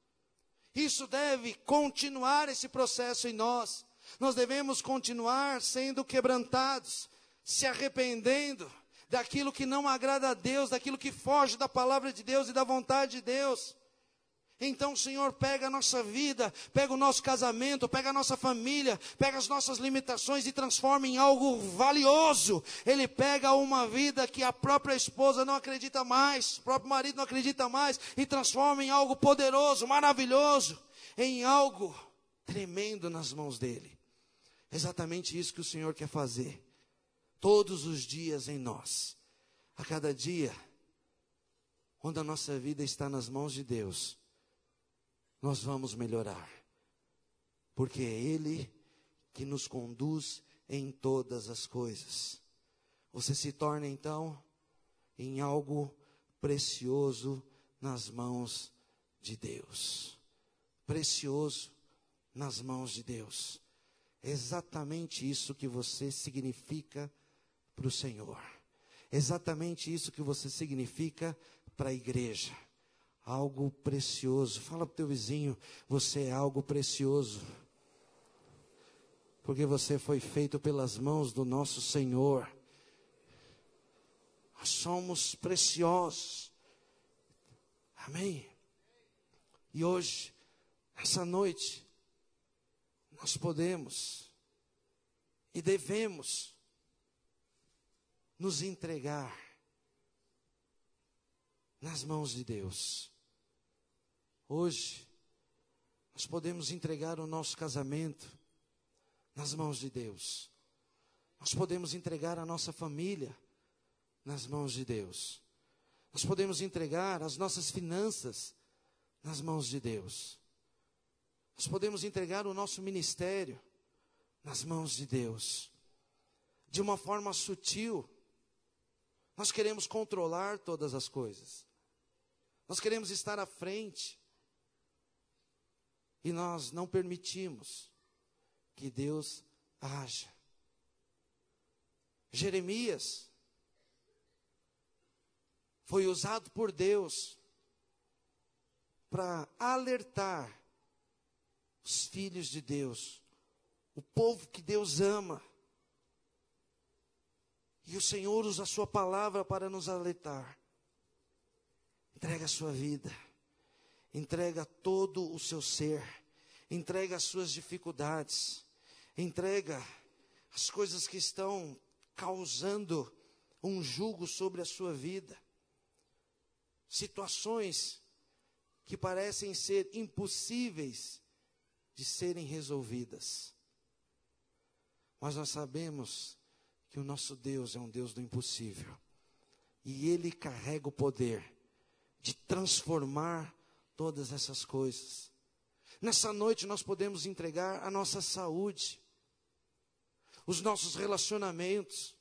Isso deve continuar, esse processo em nós. Nós devemos continuar sendo quebrantados, se arrependendo daquilo que não agrada a Deus, daquilo que foge da palavra de Deus e da vontade de Deus. Então o Senhor pega a nossa vida, pega o nosso casamento, pega a nossa família, pega as nossas limitações e transforma em algo valioso. Ele pega uma vida que a própria esposa não acredita mais, o próprio marido não acredita mais, e transforma em algo poderoso, maravilhoso, em algo tremendo nas mãos dele. Exatamente isso que o Senhor quer fazer todos os dias em nós. A cada dia, onde a nossa vida está nas mãos de Deus, nós vamos melhorar, porque é Ele que nos conduz em todas as coisas. Você se torna então em algo precioso nas mãos de Deus. Precioso nas mãos de Deus. É exatamente isso que você significa para o Senhor. Exatamente isso que você significa para a igreja. Algo precioso. Fala para o teu vizinho, você é algo precioso. Porque você foi feito pelas mãos do nosso Senhor. Nós somos preciosos. Amém? E hoje, essa noite, nós podemos e devemos nos entregar nas mãos de Deus. Hoje, nós podemos entregar o nosso casamento nas mãos de Deus. Nós podemos entregar a nossa família nas mãos de Deus. Nós podemos entregar as nossas finanças nas mãos de Deus. Nós podemos entregar o nosso ministério nas mãos de Deus. De uma forma sutil, nós queremos controlar todas as coisas. Nós queremos estar à frente. E nós não permitimos que Deus haja. Jeremias foi usado por Deus para alertar os filhos de Deus, o povo que Deus ama. E o Senhor usa a sua palavra para nos alertar. Entrega a sua vida, entrega todo o seu ser, entrega as suas dificuldades, entrega as coisas que estão causando um jugo sobre a sua vida. Situações que parecem ser impossíveis de serem resolvidas. Mas nós sabemos que o nosso Deus é um Deus do impossível. E Ele carrega o poder de transformar todas essas coisas. Nessa noite nós podemos entregar a nossa saúde, os nossos relacionamentos.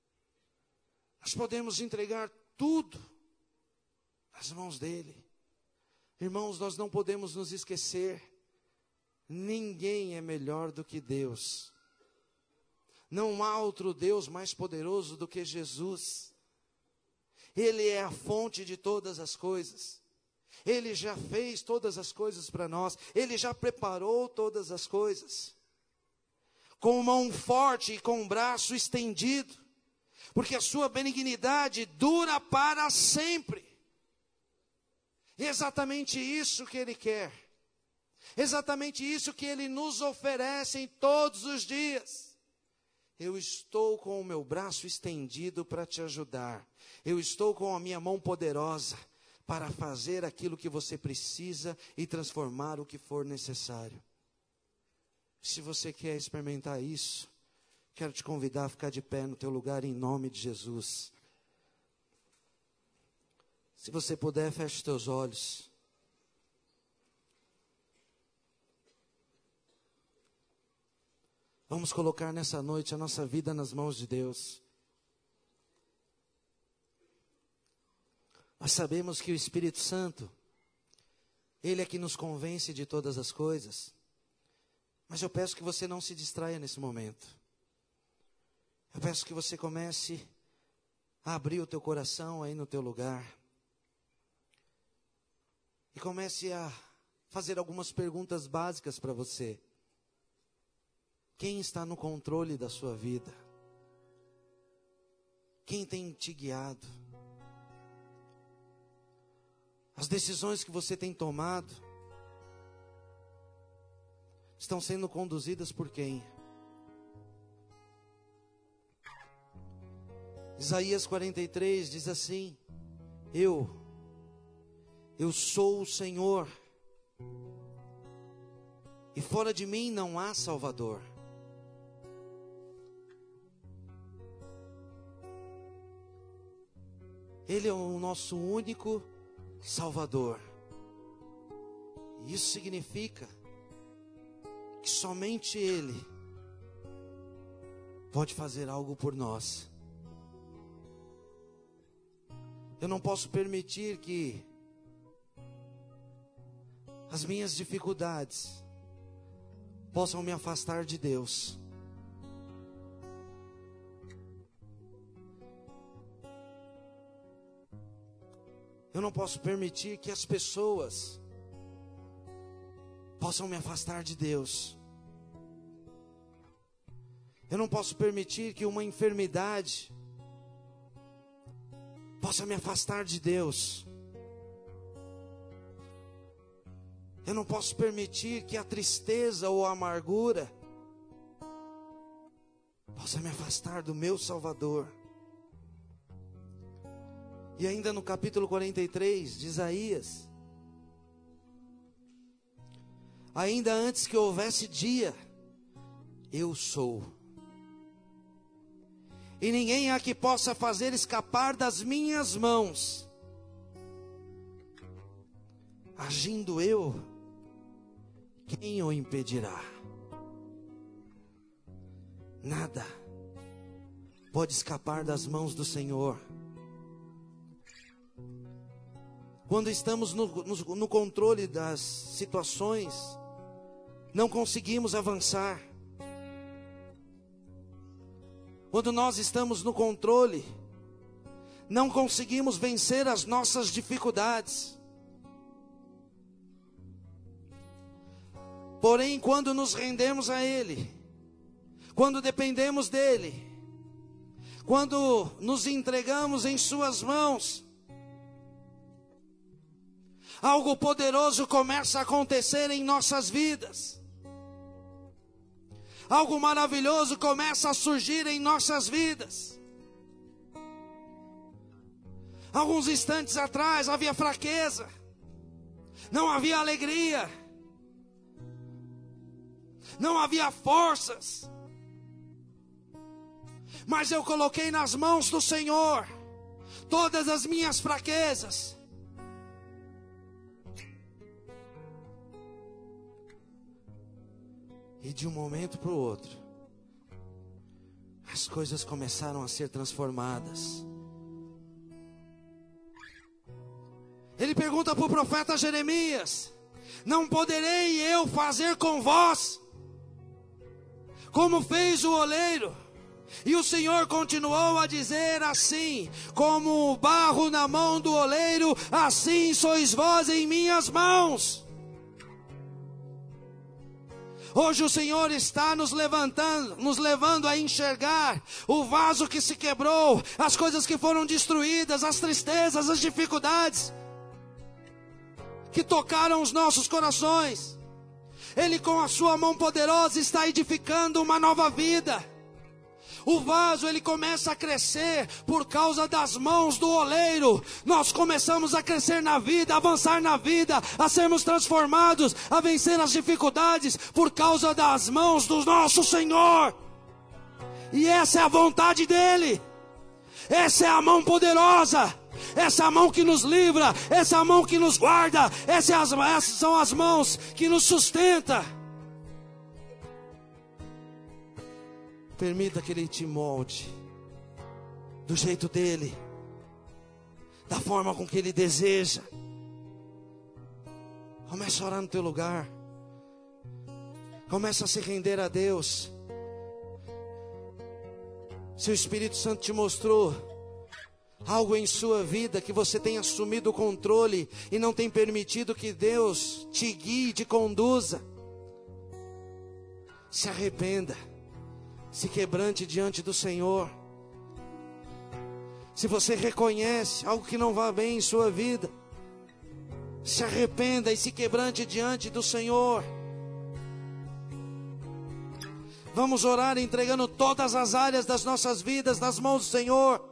Nós podemos entregar tudo nas mãos dEle. Irmãos, nós não podemos nos esquecer, ninguém é melhor do que Deus. Não há outro Deus mais poderoso do que Jesus. Ele é a fonte de todas as coisas. Ele já fez todas as coisas para nós. Ele já preparou todas as coisas. Com mão forte e com um braço estendido. Porque a sua benignidade dura para sempre. E é exatamente isso que Ele quer. Exatamente isso que Ele nos oferece em todos os dias. Eu estou com o meu braço estendido para te ajudar. Eu estou com a minha mão poderosa para fazer aquilo que você precisa e transformar o que for necessário. Se você quer experimentar isso, quero te convidar a ficar de pé no teu lugar em nome de Jesus. Se você puder, feche os teus olhos. Vamos colocar nessa noite a nossa vida nas mãos de Deus. Nós sabemos que o Espírito Santo, Ele é que nos convence de todas as coisas. Mas eu peço que você não se distraia nesse momento. Eu peço que você comece a abrir o teu coração aí no teu lugar. E comece a fazer algumas perguntas básicas para você. Quem está no controle da sua vida? Quem tem te guiado? As decisões que você tem tomado estão sendo conduzidas por quem? Isaías quarenta e três diz assim: Eu, eu sou o Senhor, e fora de mim não há Salvador. Ele é o nosso único Salvador. Isso significa que somente Ele pode fazer algo por nós. Eu não posso permitir que as minhas dificuldades possam me afastar de Deus. Eu não posso permitir que as pessoas possam me afastar de Deus. Eu não posso permitir que uma enfermidade possa me afastar de Deus. Eu não posso permitir que a tristeza ou a amargura possa me afastar do meu Salvador. E ainda no capítulo quarenta e três de Isaías: ainda antes que houvesse dia, eu sou. E ninguém há que possa fazer escapar das minhas mãos. Agindo eu, quem o impedirá? Nada pode escapar das mãos do Senhor. Quando estamos no, no, no controle das situações, não conseguimos avançar. Quando nós estamos no controle, não conseguimos vencer as nossas dificuldades. Porém, quando nos rendemos a Ele, quando dependemos dEle, quando nos entregamos em Suas mãos, algo poderoso começa a acontecer em nossas vidas. Algo maravilhoso começa a surgir em nossas vidas. Alguns instantes atrás havia fraqueza, não havia alegria, não havia forças. Mas eu coloquei nas mãos do Senhor todas as minhas fraquezas. E de um momento para o outro, as coisas começaram a ser transformadas. Ele pergunta para o profeta Jeremias: não poderei eu fazer com vós como fez o oleiro? E o Senhor continuou a dizer assim: como o barro na mão do oleiro, assim sois vós em minhas mãos. Hoje o Senhor está nos levantando, nos levando a enxergar o vaso que se quebrou, as coisas que foram destruídas, as tristezas, as dificuldades que tocaram os nossos corações. Ele, com a sua mão poderosa, está edificando uma nova vida. O vaso, ele começa a crescer por causa das mãos do oleiro. Nós começamos a crescer na vida, a avançar na vida, a sermos transformados, a vencer as dificuldades por causa das mãos do nosso Senhor. E essa é a vontade dele. Essa é a mão poderosa. Essa é a mão que nos livra, essa é a mão que nos guarda, essa é as, essas são as mãos que nos sustenta. Permita que Ele te molde do jeito dele, da forma com que Ele deseja. Comece a orar no teu lugar. Comece a se render a Deus. Se o Espírito Santo te mostrou algo em sua vida que você tem assumido o controle e não tem permitido que Deus te guie, te conduza, se arrependa, se quebrante diante do Senhor. Se você reconhece algo que não vai bem em sua vida, se arrependa e se quebrante diante do Senhor. Vamos orar entregando todas as áreas das nossas vidas nas mãos do Senhor.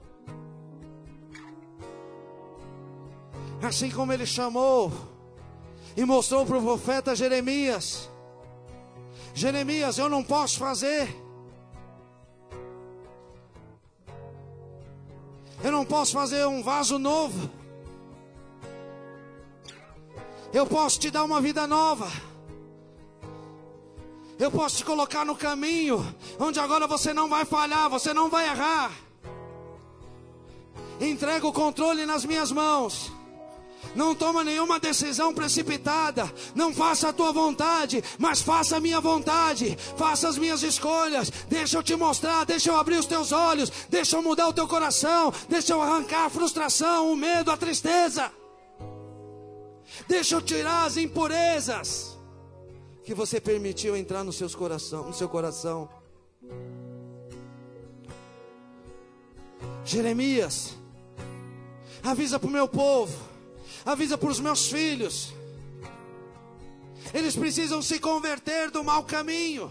Assim como Ele chamou e mostrou para o profeta Jeremias: Jeremias, eu não posso fazer, eu não posso fazer um vaso novo, eu posso te dar uma vida nova, eu posso te colocar no caminho onde agora você não vai falhar, você não vai errar. Entrega o controle nas minhas mãos. Não toma nenhuma decisão precipitada. Não faça a tua vontade, mas faça a minha vontade. Faça as minhas escolhas. Deixa eu te mostrar, deixa eu abrir os teus olhos, deixa eu mudar o teu coração, deixa eu arrancar a frustração, o medo, a tristeza. Deixa eu tirar as impurezas que você permitiu entrar no, seus coração, no seu coração. Jeremias, avisa para o meu povo, avisa para os meus filhos, eles precisam se converter do mau caminho.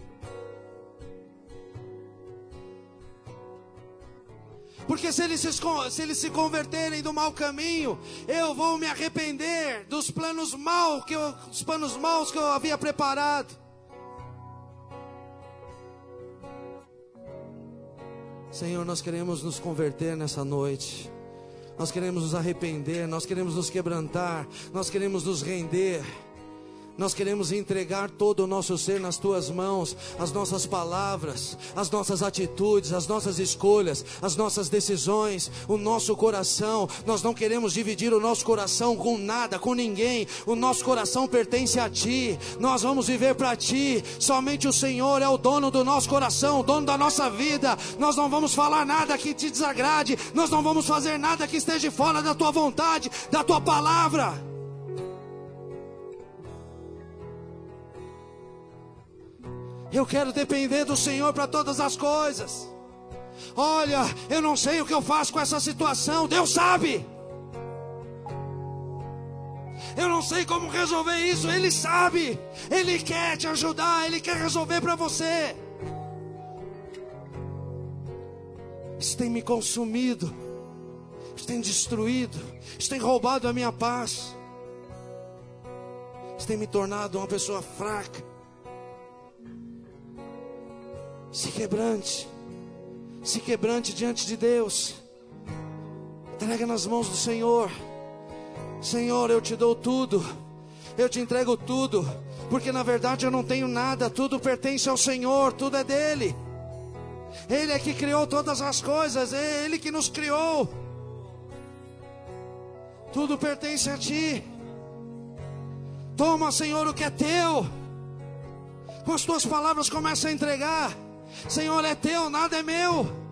Porque se eles, se, se eles se converterem do mau caminho, eu vou me arrepender dos planos maus que eu, dos planos maus que eu havia preparado. Senhor, nós queremos nos converter nessa noite. Nós queremos nos arrepender, nós queremos nos quebrantar, nós queremos nos render. Nós queremos entregar todo o nosso ser nas Tuas mãos, as nossas palavras, as nossas atitudes, as nossas escolhas, as nossas decisões, o nosso coração. Nós não queremos dividir o nosso coração com nada, com ninguém. O nosso coração pertence a Ti, nós vamos viver para Ti. Somente o Senhor é o dono do nosso coração, o dono da nossa vida. Nós não vamos falar nada que Te desagrade, nós não vamos fazer nada que esteja fora da Tua vontade, da Tua palavra. Eu quero depender do Senhor para todas as coisas. Olha, eu não sei o que eu faço com essa situação, Deus sabe. Eu não sei como resolver isso, Ele sabe. Ele quer te ajudar, Ele quer resolver para você. Isso tem me consumido, isso tem destruído, isso tem roubado a minha paz, isso tem me tornado uma pessoa fraca. Se quebrante, se quebrante diante de Deus. Entrega nas mãos do Senhor. Senhor, eu te dou tudo, eu te entrego tudo, porque na verdade eu não tenho nada, tudo pertence ao Senhor, tudo é dele. Ele é que criou todas as coisas, é Ele que nos criou. Tudo pertence a Ti. Toma, Senhor, o que é Teu. Com as Tuas palavras começa a entregar. Senhor, é Teu, nada é meu.